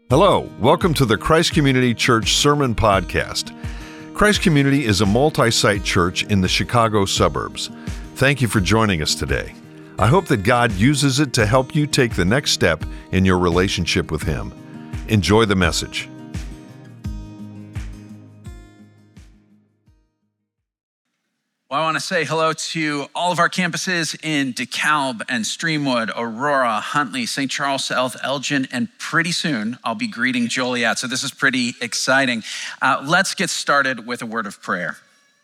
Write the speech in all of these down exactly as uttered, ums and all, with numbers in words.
Hello, welcome to the Christ Community Church Sermon Podcast. Christ Community is a multi-site church in the Chicago suburbs. Thank you for joining us today. I hope that God uses it to help you take the next step in your relationship with Him. Enjoy the message. Well, I want to say hello to all of our campuses in DeKalb and Streamwood, Aurora, Huntley, Saint Charles South, Elgin, and pretty soon I'll be greeting Joliet. So this is pretty exciting. Uh, let's get started with a word of prayer.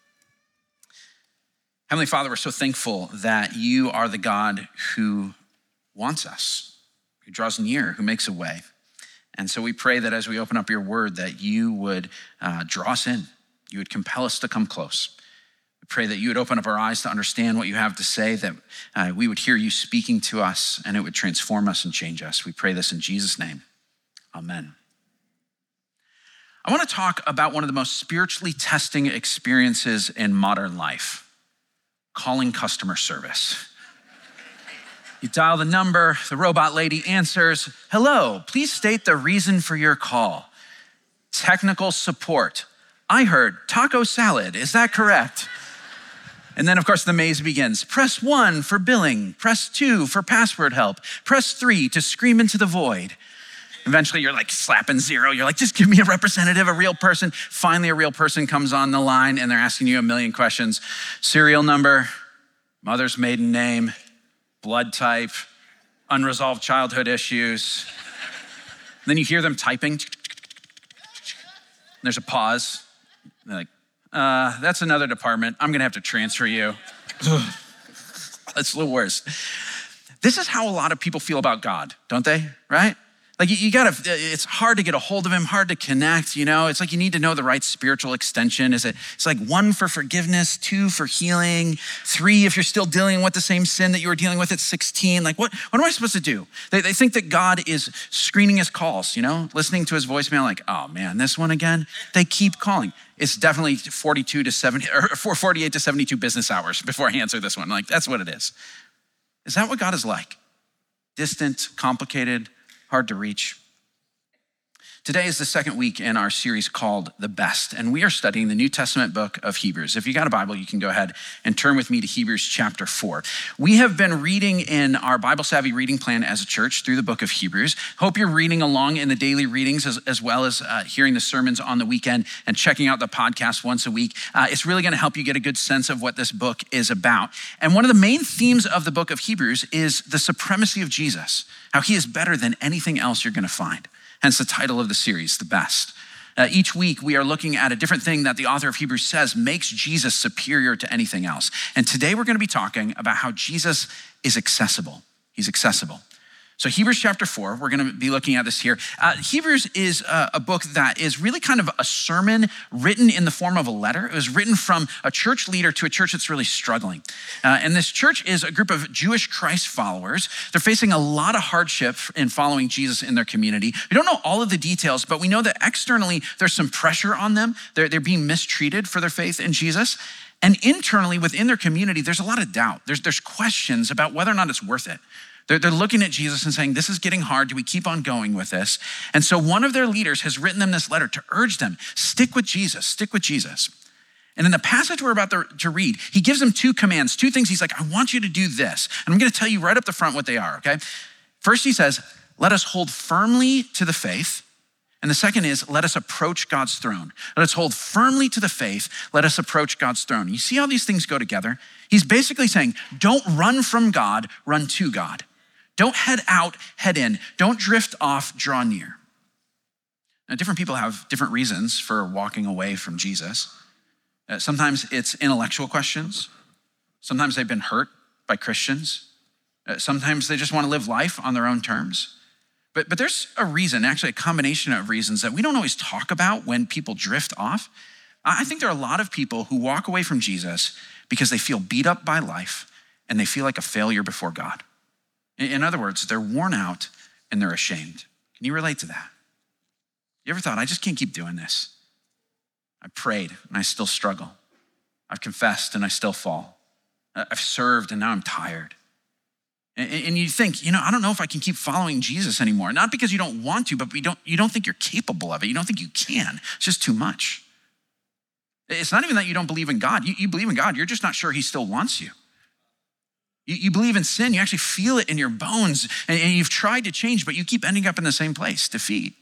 Heavenly Father, we're so thankful that you are the God who wants us, who draws near, who makes a way. And so we pray that as we open up your word, that you would uh, draw us in, you would compel us to come close. We pray that you would open up our eyes to understand what you have to say, that uh, we would hear you speaking to us and it would transform us and change us. We pray this in Jesus' name. Amen. I want to talk about one of the most spiritually testing experiences in modern life, calling customer service. You dial the number, the robot lady answers, "Hello, please state the reason for your call." Technical support. "I heard taco salad, is that correct?" And then, of course, the maze begins. Press one for billing. Press two for password help. Press three to scream into the void. Eventually, you're like slapping zero. You're like, just give me a representative, a real person. Finally, a real person comes on the line and they're asking you a million questions. Serial number, mother's maiden name, blood type, unresolved childhood issues. Then you hear them typing. There's a pause. They're like, Uh, that's another department. I'm gonna have to transfer you. That's the worst. This is how a lot of people feel about God, don't they? Right? Like you, you gotta, it's hard to get a hold of him, hard to connect, you know? It's like you need to know the right spiritual extension. Is it, it's like one for forgiveness, two for healing, three if you're still dealing with the same sin that you were dealing with at sixteen. Like what, what am I supposed to do? They, they think that God is screening his calls, you know? Listening to his voicemail like, oh man, this one again? They keep calling. It's definitely forty-two to seventy, or forty-eight to seventy-two business hours before I answer this one. Like, that's what it is. Is that what God is like? Distant, complicated, hard to reach. Today is the second week in our series called The Best, and we are studying the New Testament book of Hebrews. If you got a Bible, you can go ahead and turn with me to Hebrews chapter four. We have been reading in our Bible Savvy reading plan as a church through the book of Hebrews. Hope you're reading along in the daily readings as, as well as uh, hearing the sermons on the weekend and checking out the podcast once a week. Uh, it's really gonna help you get a good sense of what this book is about. And one of the main themes of the book of Hebrews is the supremacy of Jesus, how he is better than anything else you're gonna find. Hence the title of the series, The Best. Uh, each week, we are looking at a different thing that the author of Hebrews says makes Jesus superior to anything else. And today we're gonna be talking about how Jesus is accessible. He's accessible. So Hebrews chapter four, we're gonna be looking at this here. Uh, Hebrews is a, a book that is really kind of a sermon written in the form of a letter. It was written from a church leader to a church that's really struggling. Uh, and this church is a group of Jewish Christ followers. They're facing a lot of hardship in following Jesus in their community. We don't know all of the details, but we know that externally there's some pressure on them. They're, they're being mistreated for their faith in Jesus. And internally within their community, there's a lot of doubt. There's, there's questions about whether or not it's worth it. They're, they're looking at Jesus and saying, this is getting hard. Do we keep on going with this? And so one of their leaders has written them this letter to urge them, stick with Jesus, stick with Jesus. And in the passage we're about to, to read, he gives them two commands, two things. He's like, I want you to do this. And I'm gonna tell you right up the front what they are, okay? First, he says, let us hold firmly to the faith. And the second is, let us approach God's throne. Let us hold firmly to the faith. Let us approach God's throne. You see how these things go together? He's basically saying, don't run from God, run to God. Don't head out, head in. Don't drift off, draw near. Now, different people have different reasons for walking away from Jesus. Uh, sometimes it's intellectual questions. Sometimes they've been hurt by Christians. Uh, sometimes they just want to live life on their own terms. But, but there's a reason, actually a combination of reasons that we don't always talk about when people drift off. I think there are a lot of people who walk away from Jesus because they feel beat up by life and they feel like a failure before God. In other words, they're worn out and they're ashamed. Can you relate to that? You ever thought, I just can't keep doing this? I prayed and I still struggle. I've confessed and I still fall. I've served and now I'm tired. And you think, you know, I don't know if I can keep following Jesus anymore. Not because you don't want to, but we don't, you don't think you're capable of it. You don't think you can. It's just too much. It's not even that you don't believe in God. You, you believe in God. You're just not sure he still wants you. You, you believe in sin. You actually feel it in your bones. And, and you've tried to change, but you keep ending up in the same place, defeat.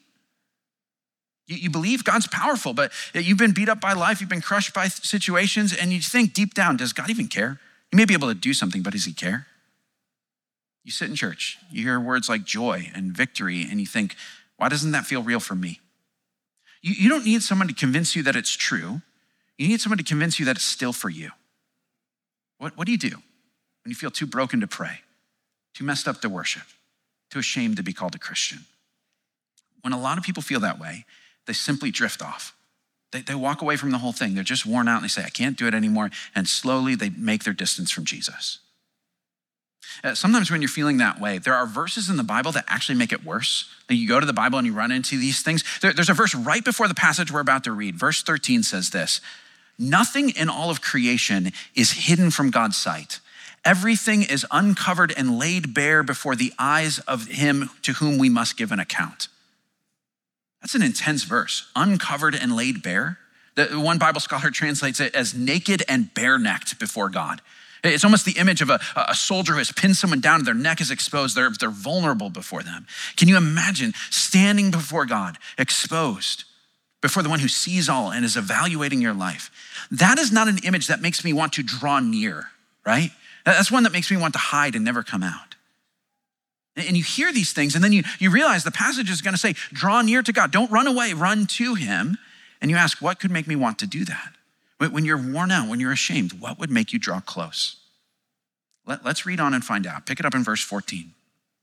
You, you believe God's powerful, but you've been beat up by life. You've been crushed by situations. And you think deep down, does God even care? He may be able to do something, but does he care? You sit in church, you hear words like joy and victory, and you think, why doesn't that feel real for me? You, you don't need someone to convince you that it's true. You need someone to convince you that it's still for you. What, what do you do when you feel too broken to pray, too messed up to worship, too ashamed to be called a Christian? When a lot of people feel that way, they simply drift off. They, they walk away from the whole thing. They're just worn out and they say, I can't do it anymore. And slowly they make their distance from Jesus. Uh, sometimes when you're feeling that way, there are verses in the Bible that actually make it worse. Then you go to the Bible and you run into these things. There, there's a verse right before the passage we're about to read. Verse thirteen says this, nothing in all of creation is hidden from God's sight. Everything is uncovered and laid bare before the eyes of him to whom we must give an account. That's an intense verse, uncovered and laid bare. The one Bible scholar translates it as naked and bare-necked before God. It's almost the image of a, a soldier who has pinned someone down and their neck is exposed. They're, they're vulnerable before them. Can you imagine standing before God, exposed, before the one who sees all and is evaluating your life? That is not an image that makes me want to draw near, right? That's one that makes me want to hide and never come out. And you hear these things and then you, you realize the passage is gonna say, draw near to God. Don't run away, run to him. And you ask, what could make me want to do that? When you're worn out, when you're ashamed, what would make you draw close? Let, let's read on and find out. Pick it up in verse fourteen.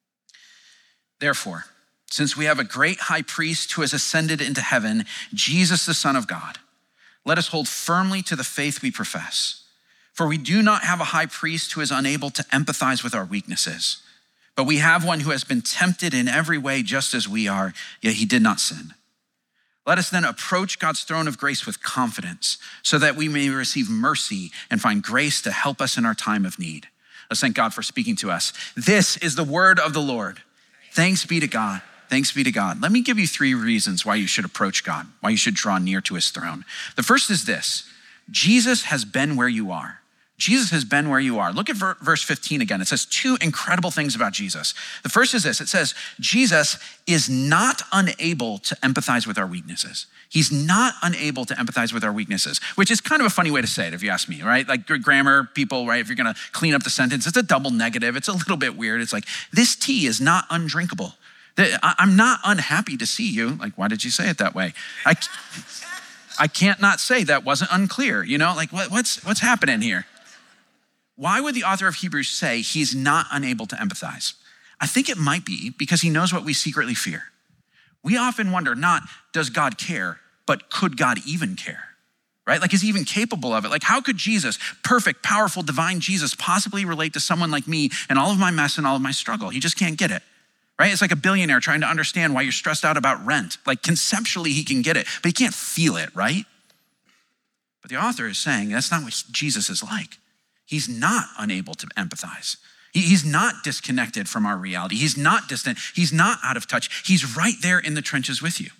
Therefore, since we have a great high priest who has ascended into heaven, Jesus, the Son of God, let us hold firmly to the faith we profess. For we do not have a high priest who is unable to empathize with our weaknesses, but we have one who has been tempted in every way just as we are, yet he did not sin. Let us then approach God's throne of grace with confidence so that we may receive mercy and find grace to help us in our time of need. Let's thank God for speaking to us. This is the word of the Lord. Thanks be to God. Thanks be to God. Let me give you three reasons why you should approach God, why you should draw near to his throne. The first is this: Jesus has been where you are. Jesus has been where you are. Look at verse fifteen again. It says two incredible things about Jesus. The first is this. It says, Jesus is not unable to empathize with our weaknesses. He's not unable to empathize with our weaknesses, which is kind of a funny way to say it, if you ask me, right? Like grammar people, right? If you're gonna clean up the sentence, it's a double negative. It's a little bit weird. It's like, this tea is not undrinkable. I'm not unhappy to see you. Like, why did you say it that way? I, I can't not say that wasn't unclear. You know, like what, what's, what's happening here? Why would the author of Hebrews say he's not unable to empathize? I think it might be because he knows what we secretly fear. We often wonder not, does God care, but could God even care, right? Like, is he even capable of it? Like, how could Jesus, perfect, powerful, divine Jesus, possibly relate to someone like me and all of my mess and all of my struggle? He just can't get it, right? It's like a billionaire trying to understand why you're stressed out about rent. Like, conceptually, he can get it, but he can't feel it, right? But the author is saying that's not what Jesus is like. He's not unable to empathize. He's not disconnected from our reality. He's not distant. He's not out of touch. He's right there in the trenches with you.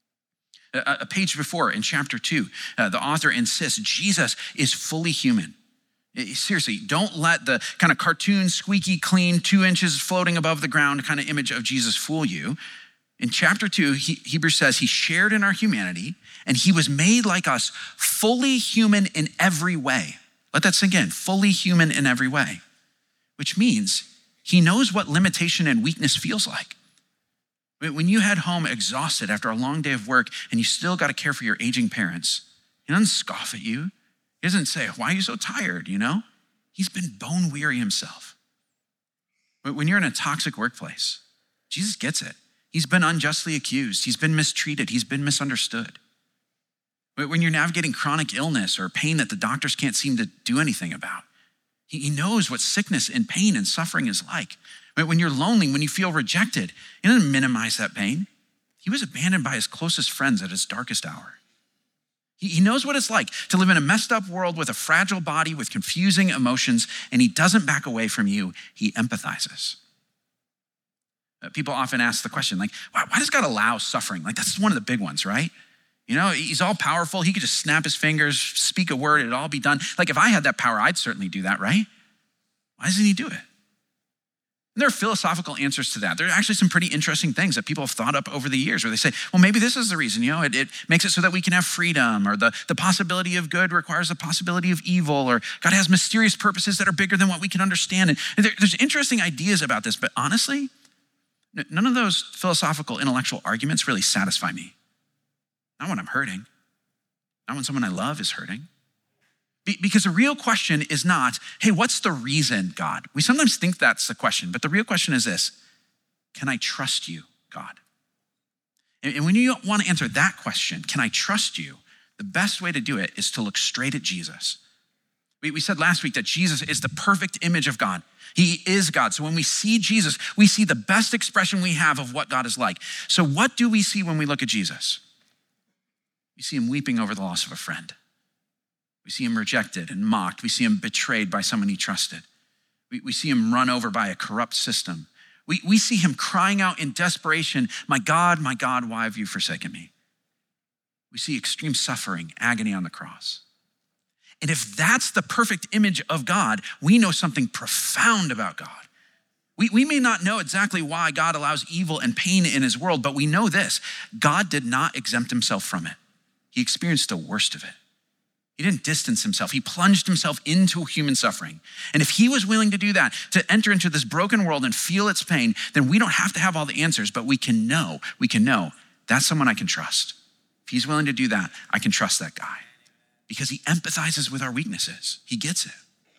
A page before in chapter two, uh, the author insists Jesus is fully human. Seriously, don't let the kind of cartoon, squeaky clean, two inches floating above the ground kind of image of Jesus fool you. In chapter two, he, Hebrews says he shared in our humanity and he was made like us, fully human in every way. Let that sink in, fully human in every way, which means he knows what limitation and weakness feels like. When you head home exhausted after a long day of work and you still got to care for your aging parents, he doesn't scoff at you. He doesn't say, why are you so tired, you know? He's been bone weary himself. But when you're in a toxic workplace, Jesus gets it. He's been unjustly accused. He's been mistreated. He's been misunderstood. When you're navigating chronic illness or pain that the doctors can't seem to do anything about, he knows what sickness and pain and suffering is like. When you're lonely, when you feel rejected, he doesn't minimize that pain. He was abandoned by his closest friends at his darkest hour. He, he knows what it's like to live in a messed up world with a fragile body, with confusing emotions, and he doesn't back away from you. He empathizes. Uh, people often ask the question, like, why, why does God allow suffering? Like, that's one of the big ones, right? You know, he's all powerful. He could just snap his fingers, speak a word, it'd all be done. Like, if I had that power, I'd certainly do that, right? Why doesn't he do it? And there are philosophical answers to that. There are actually some pretty interesting things that people have thought up over the years where they say, well, maybe this is the reason, you know, it, it makes it so that we can have freedom, or the, the possibility of good requires the possibility of evil, or God has mysterious purposes that are bigger than what we can understand. And there, there's interesting ideas about this, but honestly, none of those philosophical intellectual arguments really satisfy me. Not when I'm hurting, not when someone I love is hurting. Because the real question is not, hey, what's the reason, God? We sometimes think that's the question, but the real question is this: can I trust you, God? And when you want to answer that question, can I trust you? The best way to do it is to look straight at Jesus. We, we said last week that Jesus is the perfect image of God. He is God. So when we see Jesus, we see the best expression we have of what God is like. So what do we see when we look at Jesus? We see him weeping over the loss of a friend. We see him rejected and mocked. We see him betrayed by someone he trusted. We, we see him run over by a corrupt system. We, we see him crying out in desperation, my God, my God, why have you forsaken me? We see extreme suffering, agony on the cross. And if that's the perfect image of God, we know something profound about God. We, we may not know exactly why God allows evil and pain in his world, but we know this: God did not exempt himself from it. He experienced the worst of it. He didn't distance himself. He plunged himself into human suffering. And if he was willing to do that, to enter into this broken world and feel its pain, then we don't have to have all the answers, but we can know, we can know that's someone I can trust. If he's willing to do that, I can trust that guy because he empathizes with our weaknesses. He gets it.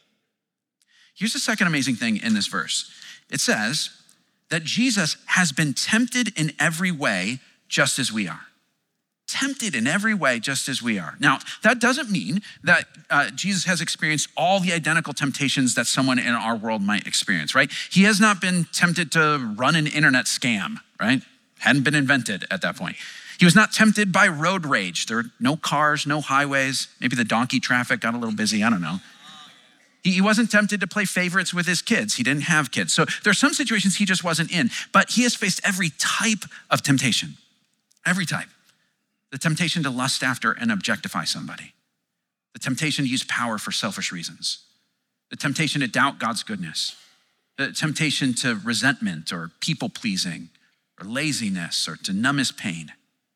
Here's the second amazing thing in this verse. It says that Jesus has been tempted in every way just as we are. Tempted in every way, just as we are. Now, that doesn't mean that uh, Jesus has experienced all the identical temptations that someone in our world might experience, right? He has not been tempted to run an internet scam, right? Hadn't been invented at that point. He was not tempted by road rage. There were no cars, no highways. Maybe the donkey traffic got a little busy, I don't know. He, he wasn't tempted to play favorites with his kids. He didn't have kids. So there are some situations he just wasn't in, but he has faced every type of temptation, every type. The temptation to lust after and objectify somebody. The temptation to use power for selfish reasons. The temptation to doubt God's goodness. The temptation to resentment or people-pleasing or laziness or to numb his pain.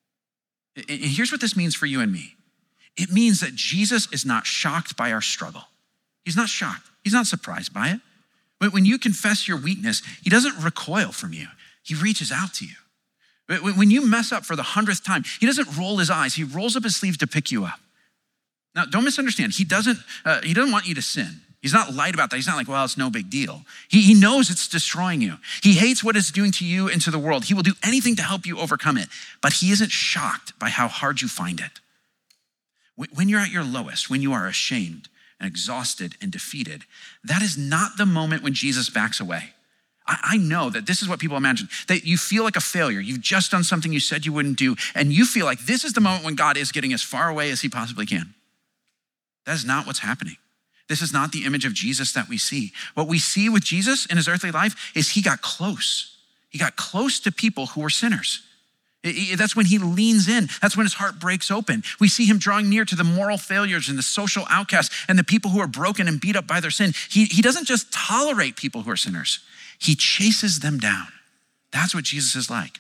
And here's what this means for you and me. It means that Jesus is not shocked by our struggle. He's not shocked. He's not surprised by it. But when you confess your weakness, he doesn't recoil from you. He reaches out to you. When you mess up for the hundredth time, he doesn't roll his eyes. He rolls up his sleeve to pick you up. Now, don't misunderstand. He doesn't, uh, he doesn't want you to sin. He's not light about that. He's not like, well, it's no big deal. He, he knows it's destroying you. He hates what it's doing to you and to the world. He will do anything to help you overcome it, but he isn't shocked by how hard you find it. When you're at your lowest, when you are ashamed and exhausted and defeated, that is not the moment when Jesus backs away. I know that this is what people imagine, that you feel like a failure. You've just done something you said you wouldn't do, and you feel like this is the moment when God is getting as far away as he possibly can. That is not what's happening. This is not the image of Jesus that we see. What we see with Jesus in his earthly life is he got close. He got close to people who were sinners. That's when he leans in. That's when his heart breaks open. We see him drawing near to the moral failures and the social outcasts and the people who are broken and beat up by their sin. He, he doesn't just tolerate people who are sinners. He chases them down. That's what Jesus is like.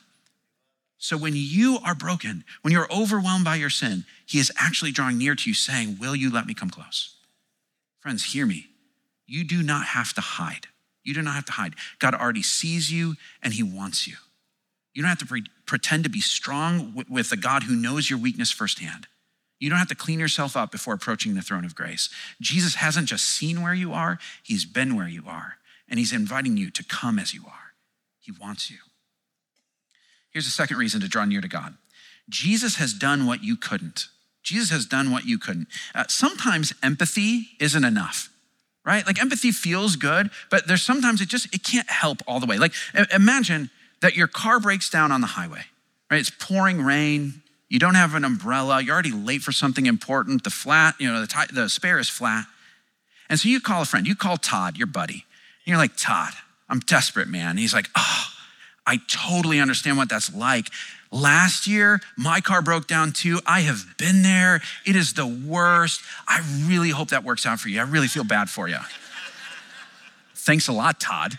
So when you are broken, when you're overwhelmed by your sin, he is actually drawing near to you saying, will you let me come close? Friends, hear me. You do not have to hide. You do not have to hide. God already sees you and he wants you. You don't have to pre- pretend to be strong w- with a God who knows your weakness firsthand. You don't have to clean yourself up before approaching the throne of grace. Jesus hasn't just seen where you are, he's been where you are. And he's inviting you to come as you are. He wants you. Here's the second reason to draw near to God. Jesus has done what you couldn't. Jesus has done what you couldn't. Uh, sometimes empathy isn't enough, right? Like empathy feels good, but there's sometimes it just, it can't help all the way. Like imagine that your car breaks down on the highway, right? It's pouring rain. You don't have an umbrella. You're already late for something important. The flat, you know, the, t- the spare is flat. And so you call a friend. You call Todd, your buddy. And you're like, Todd, I'm desperate, man. And he's like, oh, I totally understand what that's like. Last year, my car broke down too. I have been there. It is the worst. I really hope that works out for you. I really feel bad for you. Thanks a lot, Todd.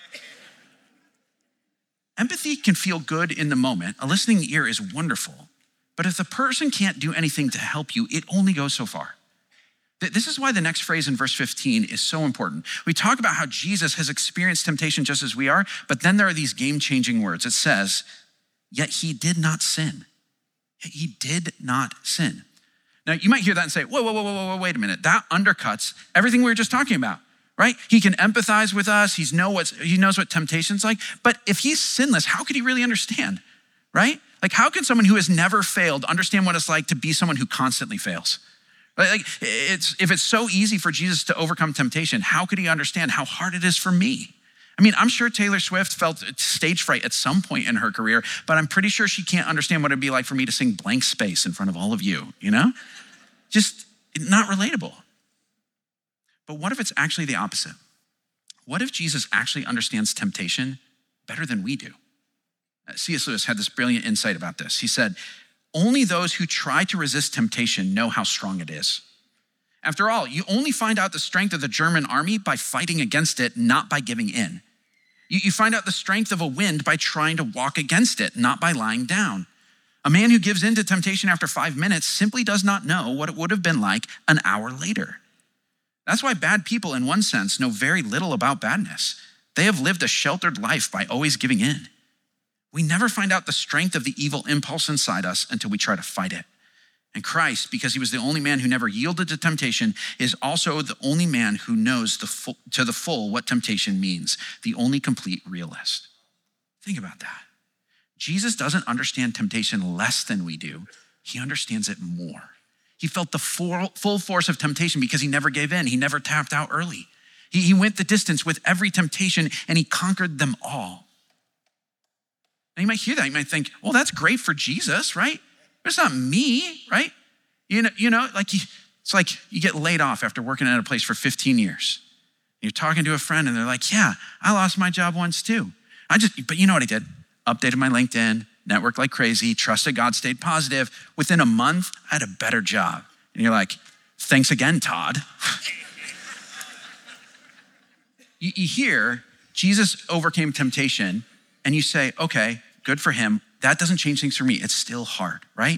Empathy can feel good in the moment. A listening ear is wonderful. But if the person can't do anything to help you, it only goes so far. This is why the next phrase in verse fifteen is so important. We talk about how Jesus has experienced temptation just as we are, but then there are these game-changing words. It says, yet he did not sin. He did not sin. Now, you might hear that and say, whoa, whoa, whoa, whoa, whoa, wait a minute. That undercuts everything we were just talking about, right? He can empathize with us. He's know what's, he knows what temptation's like. But if he's sinless, how could he really understand, right? Like, how can someone who has never failed understand what it's like to be someone who constantly fails? Like, it's, if it's so easy for Jesus to overcome temptation, how could he understand how hard it is for me? I mean, I'm sure Taylor Swift felt stage fright at some point in her career, but I'm pretty sure she can't understand what it'd be like for me to sing Blank Space in front of all of you, you know? Just not relatable. But what if it's actually the opposite? What if Jesus actually understands temptation better than we do? C S Lewis had this brilliant insight about this. He said, only those who try to resist temptation know how strong it is. After all, you only find out the strength of the German army by fighting against it, not by giving in. You, you find out the strength of a wind by trying to walk against it, not by lying down. A man who gives in to temptation after five minutes simply does not know what it would have been like an hour later. That's why bad people, in one sense, know very little about badness. They have lived a sheltered life by always giving in. We never find out the strength of the evil impulse inside us until we try to fight it. And Christ, because he was the only man who never yielded to temptation, is also the only man who knows the full, to the full what temptation means, the only complete realist. Think about that. Jesus doesn't understand temptation less than we do. He understands it more. He felt the full, full force of temptation because he never gave in. He never tapped out early. He, he went the distance with every temptation and he conquered them all. Now you might hear that. You might think, well, that's great for Jesus, right? But it's not me, right? You know, you know, like you, it's like you get laid off after working at a place for fifteen years. You're talking to a friend and they're like, yeah, I lost my job once too. I just, but you know what I did? Updated my LinkedIn, networked like crazy, trusted God, stayed positive. Within a month, I had a better job. And you're like, thanks again, Todd. you, you hear Jesus overcame temptation and you say, okay, good for him. That doesn't change things for me. It's still hard, right?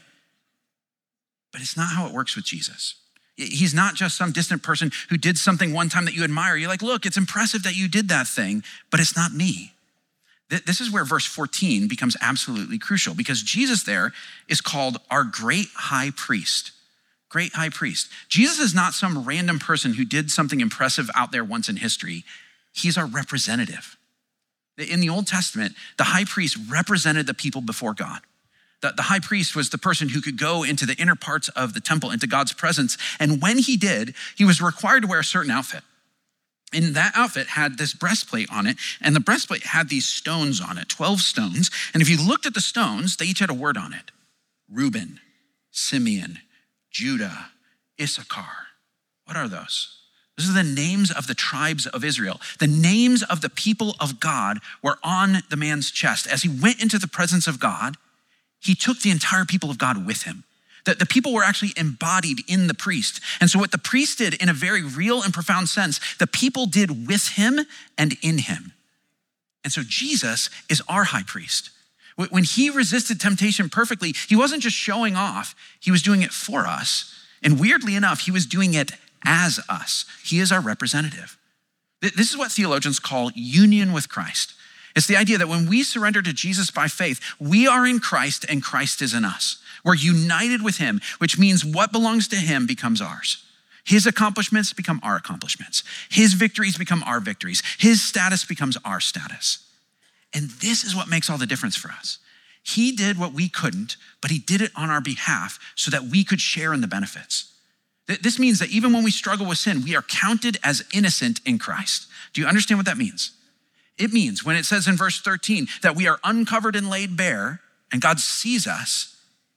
But it's not how it works with Jesus. He's not just some distant person who did something one time that you admire. You're like, look, it's impressive that you did that thing, but it's not me. This is where verse fourteen becomes absolutely crucial because Jesus there is called our great high priest. Great high priest. Jesus is not some random person who did something impressive out there once in history. He's our representative. In the Old Testament, the high priest represented the people before God. The, the high priest was the person who could go into the inner parts of the temple, into God's presence. And when he did, he was required to wear a certain outfit. And that outfit had this breastplate on it, and the breastplate had these stones on it, twelve stones. And if you looked at the stones, they each had a word on it. Reuben, Simeon, Judah, Issachar. What are those? Those are the names of the tribes of Israel. The names of the people of God were on the man's chest. As he went into the presence of God, he took the entire people of God with him. The, the people were actually embodied in the priest. And so what the priest did in a very real and profound sense, the people did with him and in him. And so Jesus is our high priest. When he resisted temptation perfectly, he wasn't just showing off, he was doing it for us. And weirdly enough, he was doing it as us. He is our representative. This is what theologians call union with Christ. It's the idea that when we surrender to Jesus by faith, we are in Christ and Christ is in us. We're united with him, which means what belongs to him becomes ours. His accomplishments become our accomplishments. His victories become our victories. His status becomes our status. And this is what makes all the difference for us. He did what we couldn't, but he did it on our behalf so that we could share in the benefits. This means that even when we struggle with sin, we are counted as innocent in Christ. Do you understand what that means? It means when it says in verse thirteen that we are uncovered and laid bare and God sees us,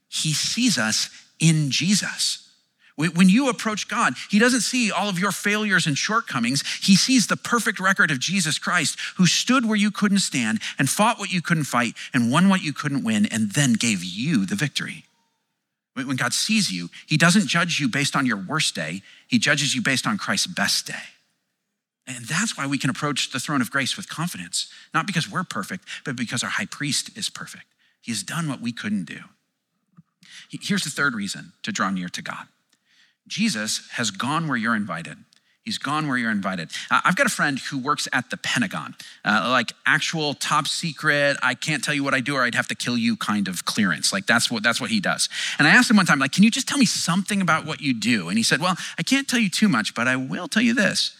he sees us in Jesus. When you approach God, he doesn't see all of your failures and shortcomings. He sees the perfect record of Jesus Christ, who stood where you couldn't stand and fought what you couldn't fight and won what you couldn't win and then gave you the victory. When God sees you, he doesn't judge you based on your worst day. He judges you based on Christ's best day. And that's why we can approach the throne of grace with confidence, not because we're perfect, but because our high priest is perfect. He has done what we couldn't do. Here's the third reason to draw near to God. Jesus has gone where you're invited. He's gone where you're invited. I've got a friend who works at the Pentagon, uh, like actual top secret, I can't tell you what I do or I'd have to kill you kind of clearance. Like that's what that's what he does. And I asked him one time, like, can you just tell me something about what you do? And he said, well, I can't tell you too much, but I will tell you this.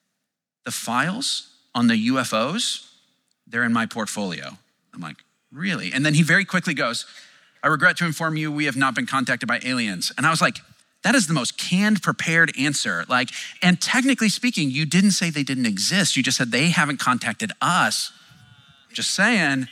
The files on the U F Os, they're in my portfolio. I'm like, really? And then he very quickly goes, I regret to inform you, we have not been contacted by aliens. And I was like, that is the most canned, prepared answer. Like, and technically speaking, you didn't say they didn't exist. You just said they haven't contacted us. Just saying.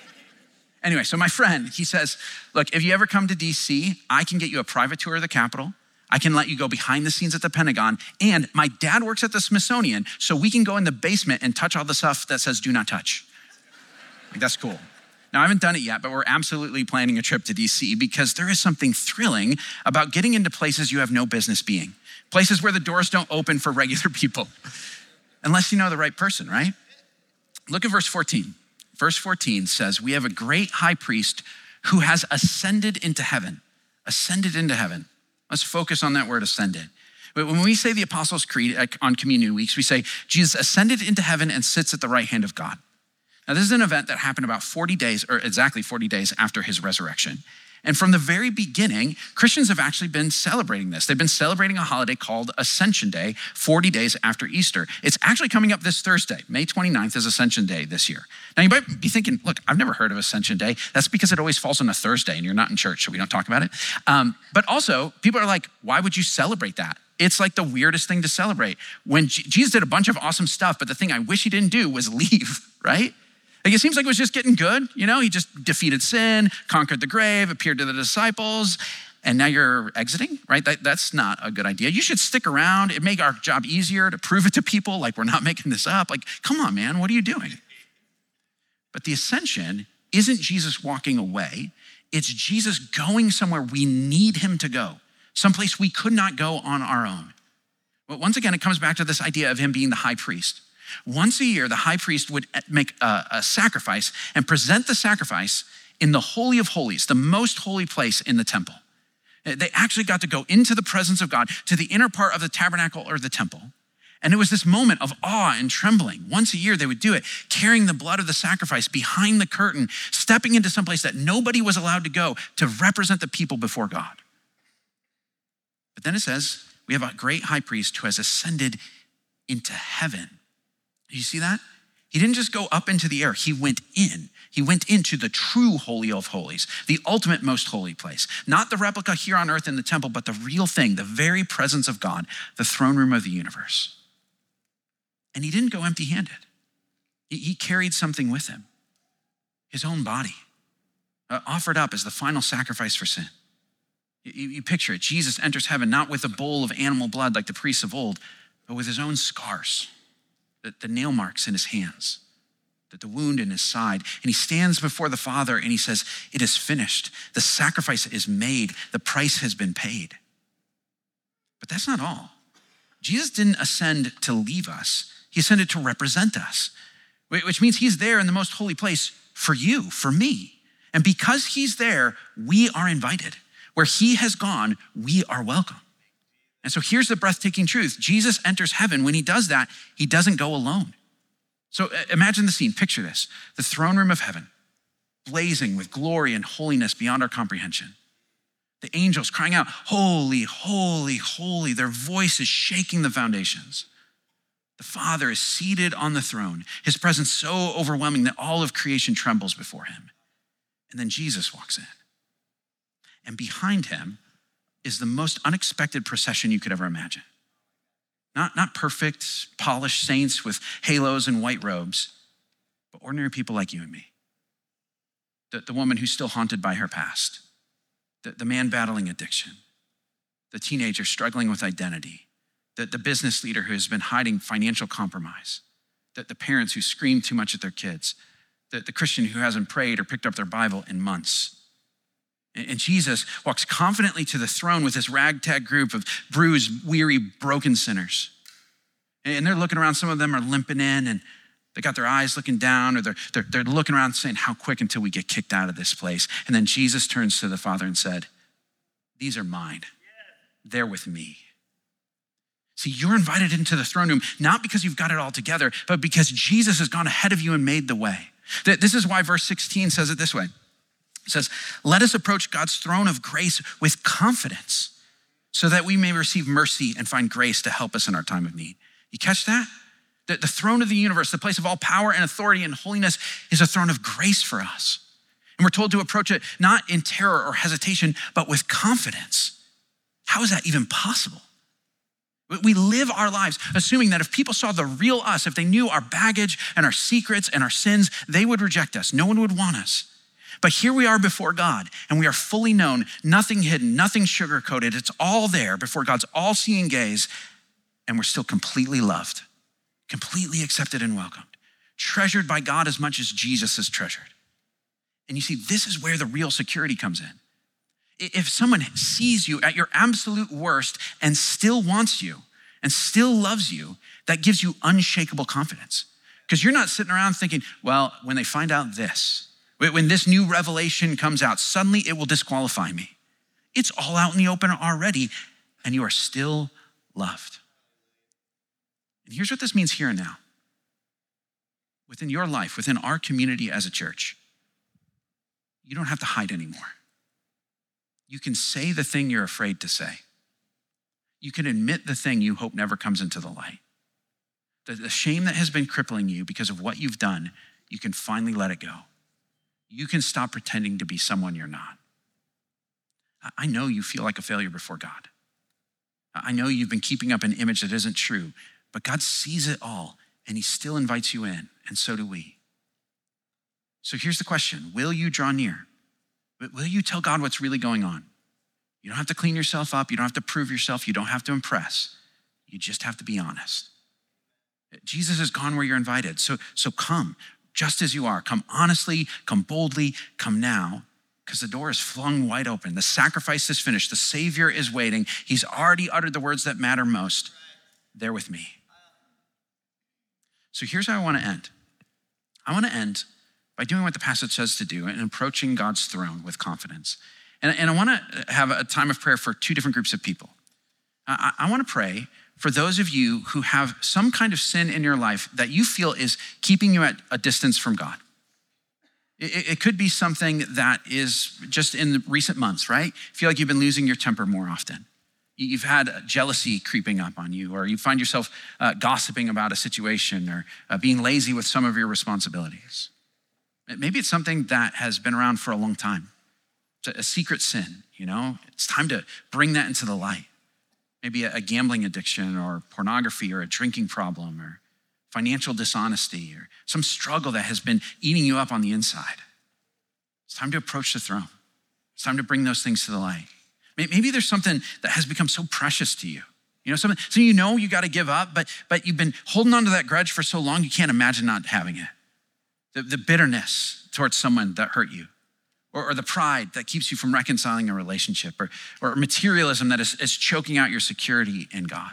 Anyway, so my friend, he says, look, if you ever come to D C, I can get you a private tour of the Capitol. I can let you go behind the scenes at the Pentagon. And my dad works at the Smithsonian, so we can go in the basement and touch all the stuff that says do not touch. Like, that's cool. Now, I haven't done it yet, but we're absolutely planning a trip to D C because there is something thrilling about getting into places you have no business being, places where the doors don't open for regular people, unless you know the right person, right? Look at verse fourteen. Verse fourteen says, we have a great high priest who has ascended into heaven, ascended into heaven. Let's focus on that word ascended. When we say the Apostles' Creed on Communion Weeks, we say, Jesus ascended into heaven and sits at the right hand of God. Now, this is an event that happened about forty days, or exactly forty days after his resurrection. And from the very beginning, Christians have actually been celebrating this. They've been celebrating a holiday called Ascension Day, forty days after Easter. It's actually coming up this Thursday. May twenty-ninth is Ascension Day this year. Now, you might be thinking, look, I've never heard of Ascension Day. That's because it always falls on a Thursday and you're not in church, so we don't talk about it. Um, but also, people are like, why would you celebrate that? It's like the weirdest thing to celebrate. When G- Jesus did a bunch of awesome stuff, but the thing I wish he didn't do was leave, right? Like, it seems like it was just getting good. You know, he just defeated sin, conquered the grave, appeared to the disciples, and now you're exiting, right? That, that's not a good idea. You should stick around. It'd make our job easier to prove it to people, like we're not making this up. Like, come on, man, what are you doing? But the ascension isn't Jesus walking away. It's Jesus going somewhere we need him to go, someplace we could not go on our own. But once again, it comes back to this idea of him being the high priest. Once a year, the high priest would make a, a sacrifice and present the sacrifice in the Holy of Holies, the most holy place in the temple. They actually got to go into the presence of God, to the inner part of the tabernacle or the temple. And it was this moment of awe and trembling. Once a year, they would do it, carrying the blood of the sacrifice behind the curtain, stepping into some place that nobody was allowed to go to represent the people before God. But then it says, we have a great high priest who has ascended into heaven. You see that? He didn't just go up into the air. He went in. He went into the true Holy of Holies, the ultimate most holy place. Not the replica here on earth in the temple, but the real thing, the very presence of God, the throne room of the universe. And he didn't go empty-handed. He, he carried something with him, his own body, uh, offered up as the final sacrifice for sin. You, you picture it. Jesus enters heaven not with a bowl of animal blood like the priests of old, but with his own scars. The, the nail marks in his hands, the, the wound in his side. And he stands before the Father and he says, it is finished. The sacrifice is made. The price has been paid. But that's not all. Jesus didn't ascend to leave us. He ascended to represent us, which means he's there in the most holy place for you, for me. And because he's there, we are invited. Where he has gone, we are welcome. And so here's the breathtaking truth. Jesus enters heaven. When he does that, he doesn't go alone. So imagine the scene, picture this. The throne room of heaven, blazing with glory and holiness beyond our comprehension. The angels crying out, holy, holy, holy. Their voice is shaking the foundations. The Father is seated on the throne, his presence so overwhelming that all of creation trembles before him. And then Jesus walks in. And behind him is the most unexpected procession you could ever imagine. Not, not perfect, polished saints with halos and white robes, but ordinary people like you and me. The, the woman who's still haunted by her past. the, the man battling addiction, the teenager struggling with identity, the, the business leader who has been hiding financial compromise, the, the parents who scream too much at their kids, the, the Christian who hasn't prayed or picked up their Bible in months. And, and Jesus walks confidently to the throne with this ragtag group of bruised, weary, broken sinners. And they're looking around, some of them are limping in, and they got their eyes looking down, or they're, they're, they're looking around saying, how quick until we get kicked out of this place? And then Jesus turns to the Father and said, these are mine. They're with me. See, you're invited into the throne room, not because you've got it all together, but because Jesus has gone ahead of you and made the way. This is why verse sixteen says it this way. It says, let us approach God's throne of grace with confidence so that we may receive mercy and find grace to help us in our time of need. You catch that? The, the throne of the universe, the place of all power and authority and holiness, is a throne of grace for us. And we're told to approach it not in terror or hesitation, but with confidence. How is that even possible? We live our lives assuming that if people saw the real us, if they knew our baggage and our secrets and our sins, they would reject us. No one would want us. But here we are before God, and we are fully known, nothing hidden, nothing sugarcoated. It's all there before God's all-seeing gaze, and we're still completely loved, completely accepted and welcomed, treasured by God as much as Jesus is treasured. And you see, this is where the real security comes in. If someone sees you at your absolute worst and still wants you and still loves you, that gives you unshakable confidence. Because you're not sitting around thinking, well, when they find out this, when this new revelation comes out, suddenly it will disqualify me. It's all out in the open already, and you are still loved. And here's what this means here and now. Within your life, within our community as a church, you don't have to hide anymore. You can say the thing you're afraid to say. You can admit the thing you hope never comes into the light. The, the shame that has been crippling you because of what you've done, you can finally let it go. You can stop pretending to be someone you're not. I know you feel like a failure before God. I know you've been keeping up an image that isn't true, but God sees it all, and he still invites you in, and so do we. So here's the question. Will you draw near? Will you tell God what's really going on? You don't have to clean yourself up. You don't have to prove yourself. You don't have to impress. You just have to be honest. Jesus has gone where you're invited. So, so come just as you are. Come honestly, come boldly, come now, because the door is flung wide open. The sacrifice is finished. The Savior is waiting. He's already uttered the words that matter most. They're with me. So here's how I want to end. I want to end by doing what the passage says to do and approaching God's throne with confidence. And, and I want to have a time of prayer for two different groups of people. I, I want to pray for those of you who have some kind of sin in your life that you feel is keeping you at a distance from God. It, it could be something that is just in the recent months, right? Feel like you've been losing your temper more often. You've had jealousy creeping up on you, or you find yourself uh, gossiping about a situation, or uh, being lazy with some of your responsibilities. Maybe it's something that has been around for a long time. It's a secret sin, you know? It's time to bring that into the light. Maybe a gambling addiction, or pornography, or a drinking problem, or financial dishonesty, or some struggle that has been eating you up on the inside. It's time to approach the throne. It's time to bring those things to the light. Maybe there's something that has become so precious to you. You know, something, so you know you got to give up, but, but you've been holding on to that grudge for so long, you can't imagine not having it. The, the bitterness towards someone that hurt you, or, or the pride that keeps you from reconciling a relationship, or, or materialism that is, is choking out your security in God.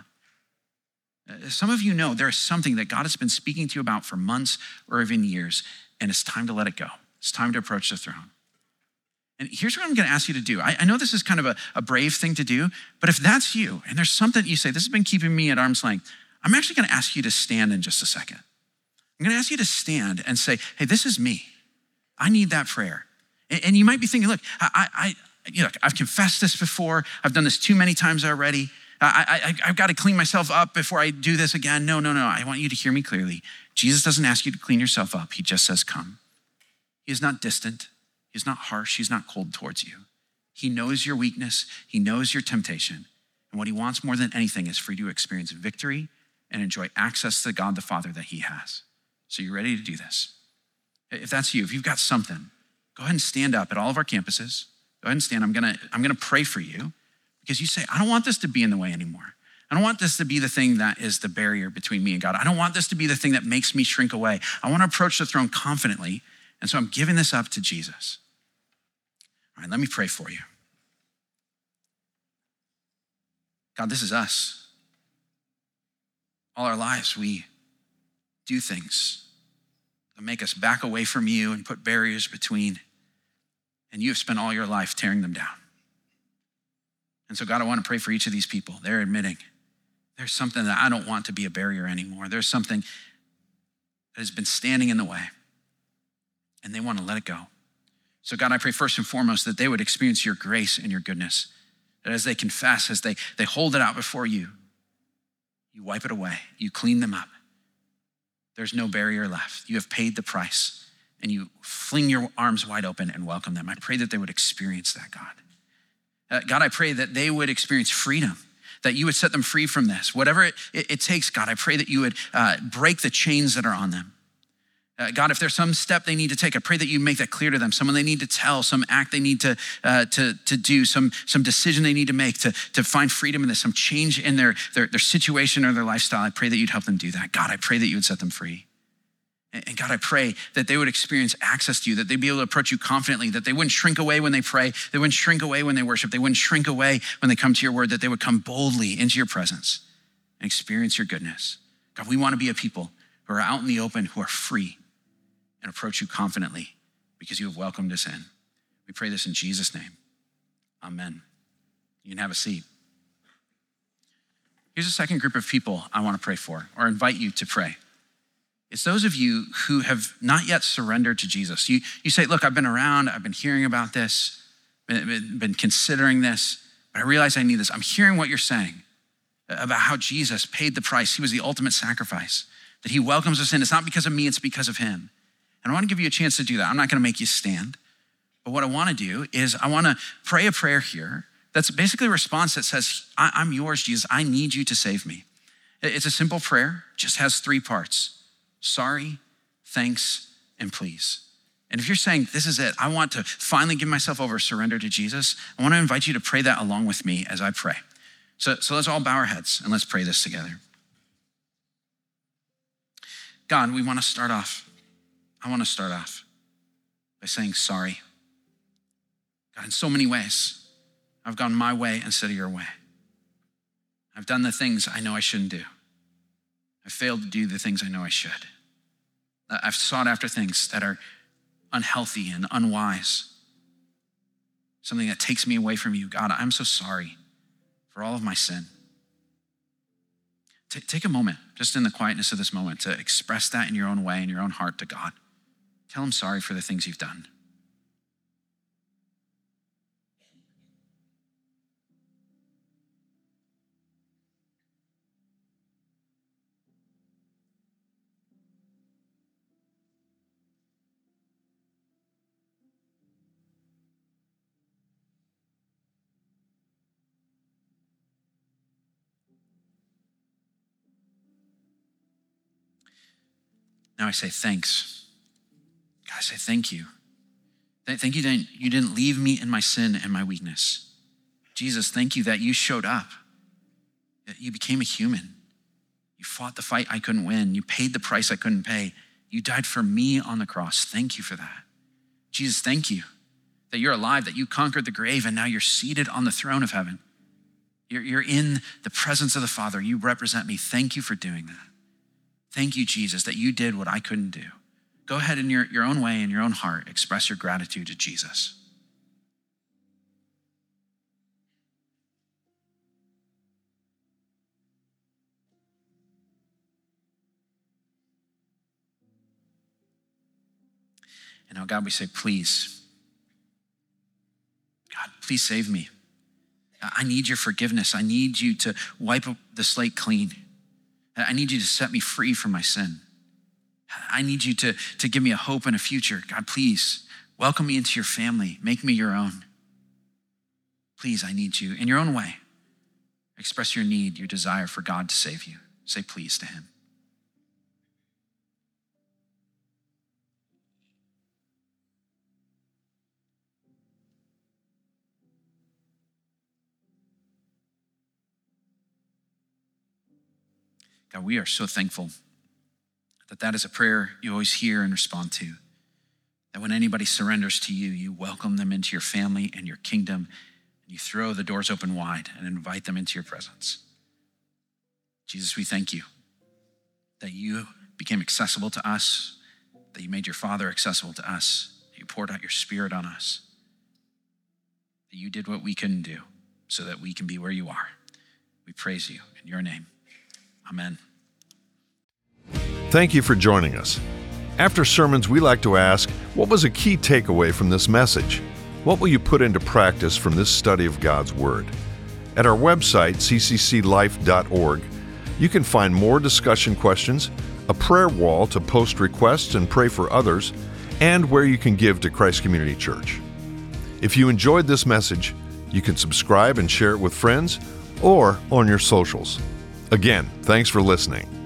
Some of you know there is something that God has been speaking to you about for months or even years, and it's time to let it go. It's time to approach the throne. And here's what I'm going to ask you to do. I, I know this is kind of a, a brave thing to do, but if that's you, and there's something you say, this has been keeping me at arm's length, I'm actually going to ask you to stand in just a second. I'm going to ask you to stand and say, hey, this is me. I need that prayer. And, and you might be thinking, look, I, I, you know, I've confessed this before. I've done this too many times already. I, I, I've got to clean myself up before I do this again. No, no, no. I want you to hear me clearly. Jesus doesn't ask you to clean yourself up. He just says, come. He is not distant. He's not harsh. He's not cold towards you. He knows your weakness. He knows your temptation. And what he wants more than anything is for you to experience victory and enjoy access to God the Father that he has. So you're ready to do this. If that's you, if you've got something, go ahead and stand up at all of our campuses. Go ahead and stand. I'm gonna, I'm gonna pray for you because you say, I don't want this to be in the way anymore. I don't want this to be the thing that is the barrier between me and God. I don't want this to be the thing that makes me shrink away. I want to approach the throne confidently. And so I'm giving this up to Jesus. All right, let me pray for you. God, this is us. All our lives, we do things that make us back away from you and put barriers between. And you have spent all your life tearing them down. And so God, I want to pray for each of these people. They're admitting there's something that I don't want to be a barrier anymore. There's something that has been standing in the way and they want to let it go. So God, I pray first and foremost that they would experience your grace and your goodness. That as they confess, as they, they hold it out before you, you wipe it away, you clean them up. There's no barrier left. You have paid the price and you fling your arms wide open and welcome them. I pray that they would experience that, God. Uh, God, I pray that they would experience freedom, that you would set them free from this. Whatever it, it, it takes, God, I pray that you would uh, break the chains that are on them. Uh, God, if there's some step they need to take, I pray that you make that clear to them, someone they need to tell, some act they need to uh, to, to do, some, some decision they need to make to, to find freedom in this, some change in their, their, their situation or their lifestyle. I pray that you'd help them do that. God, I pray that you would set them free. And God, I pray that they would experience access to you, that they'd be able to approach you confidently, that they wouldn't shrink away when they pray, they wouldn't shrink away when they worship, they wouldn't shrink away when they come to your word, that they would come boldly into your presence and experience your goodness. God, we want to be a people who are out in the open, who are free and approach you confidently because you have welcomed us in. We pray this in Jesus' name. Amen. You can have a seat. Here's a second group of people I want to pray for or invite you to pray. It's those of you who have not yet surrendered to Jesus. You, you say, look, I've been around, I've been hearing about this, been, been considering this, but I realize I need this. I'm hearing what you're saying about how Jesus paid the price. He was the ultimate sacrifice, that he welcomes us in. It's not because of me, it's because of him. And I want to give you a chance to do that. I'm not going to make you stand, but what I want to do is I want to pray a prayer here that's basically a response that says, I'm yours, Jesus. I need you to save me. It's a simple prayer, just has three parts. Sorry, thanks, and please. And if you're saying, this is it, I want to finally give myself over, surrender to Jesus, I want to invite you to pray that along with me as I pray. So, so let's all bow our heads and let's pray this together. God, we want to start off. I want to start off by saying sorry. God, in so many ways, I've gone my way instead of your way. I've done the things I know I shouldn't do. I failed to do the things I know I should. I've sought after things that are unhealthy and unwise, something that takes me away from you. God, I'm so sorry for all of my sin. T- take a moment, just in the quietness of this moment, to express that in your own way, in your own heart to God. Tell him sorry for the things you've done. Now I say thanks. God, I say thank you. Thank you that you didn't leave me in my sin and my weakness. Jesus, thank you that you showed up, that you became a human. You fought the fight I couldn't win. You paid the price I couldn't pay. You died for me on the cross. Thank you for that. Jesus, thank you that you're alive, that you conquered the grave, and now you're seated on the throne of heaven. You're, you're in the presence of the Father. You represent me. Thank you for doing that. Thank you, Jesus, that you did what I couldn't do. Go ahead in your, your own way, in your own heart, express your gratitude to Jesus. And now, God, we say, please, God, please save me. I need your forgiveness. I need you to wipe the slate clean. I need you to set me free from my sin. I need you to, to give me a hope and a future. God, please welcome me into your family. Make me your own. Please, I need you in your own way. Express your need, your desire for God to save you. Say please to him. God, we are so thankful that that is a prayer you always hear and respond to. That when anybody surrenders to you, you welcome them into your family and your kingdom, and you throw the doors open wide and invite them into your presence. Jesus, we thank you that you became accessible to us, that you made your Father accessible to us, that you poured out your Spirit on us, that you did what we couldn't do so that we can be where you are. We praise you in your name. Amen. Thank you for joining us. After sermons, we like to ask, what was a key takeaway from this message? What will you put into practice from this study of God's Word? At our website, c c c life dot org, you can find more discussion questions, a prayer wall to post requests and pray for others, and where you can give to Christ Community Church. If you enjoyed this message, you can subscribe and share it with friends or on your socials. Again, thanks for listening.